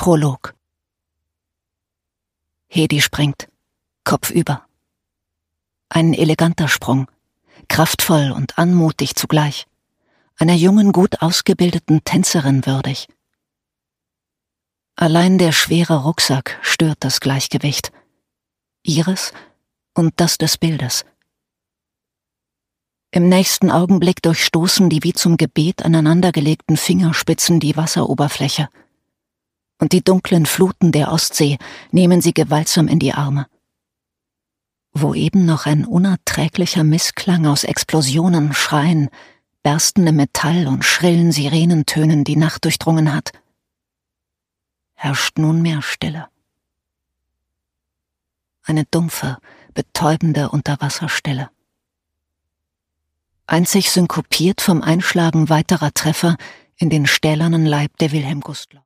Prolog. Hedi springt, kopfüber. Ein eleganter Sprung, kraftvoll und anmutig zugleich, einer jungen, gut ausgebildeten Tänzerin würdig. Allein der schwere Rucksack stört das Gleichgewicht, ihres und das des Bildes. Im nächsten Augenblick durchstoßen die wie zum Gebet aneinandergelegten Fingerspitzen die Wasseroberfläche, und die dunklen Fluten der Ostsee nehmen sie gewaltsam in die Arme. Wo eben noch ein unerträglicher Missklang aus Explosionen, Schreien, berstendem Metall und schrillen Sirenentönen die Nacht durchdrungen hat, herrscht nunmehr Stille. Eine dumpfe, betäubende Unterwasserstille. Einzig synkopiert vom Einschlagen weiterer Treffer in den stählernen Leib der Wilhelm Gustloff.